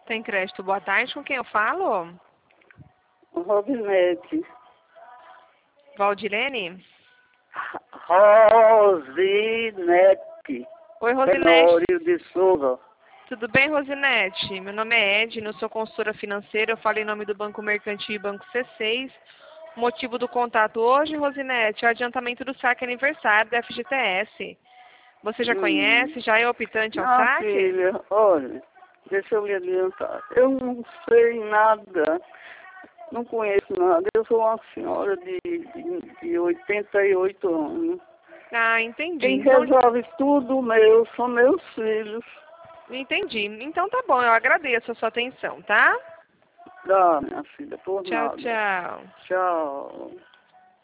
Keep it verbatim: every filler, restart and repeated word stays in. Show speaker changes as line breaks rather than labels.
Tem crédito. Boa tarde, com quem eu falo?
Rosinete.
Valdirene?
Rosinete.
Oi, Rosinete.
Tenório de Souza.
Tudo bem, Rosinete? Meu nome é Edna, sou consultora financeira. Eu falo em nome do Banco Mercantil e Banco C seis. O motivo do contato hoje, Rosinete, é o adiantamento do saque aniversário da F G T S. Você já
Hum.
conhece? Já é optante ao
Ah,
saque?
filha, olha, deixa eu lhe adiantar. Eu não sei nada, não conheço nada. Eu sou uma senhora de, de, de oitenta e oito anos.
Ah, entendi.
Quem
Então,
resolve tudo meu são meus filhos.
entendi. Então tá bom, eu agradeço a sua atenção, tá?
Dá, minha filha, por
Tchau,
nada.
tchau.
Tchau.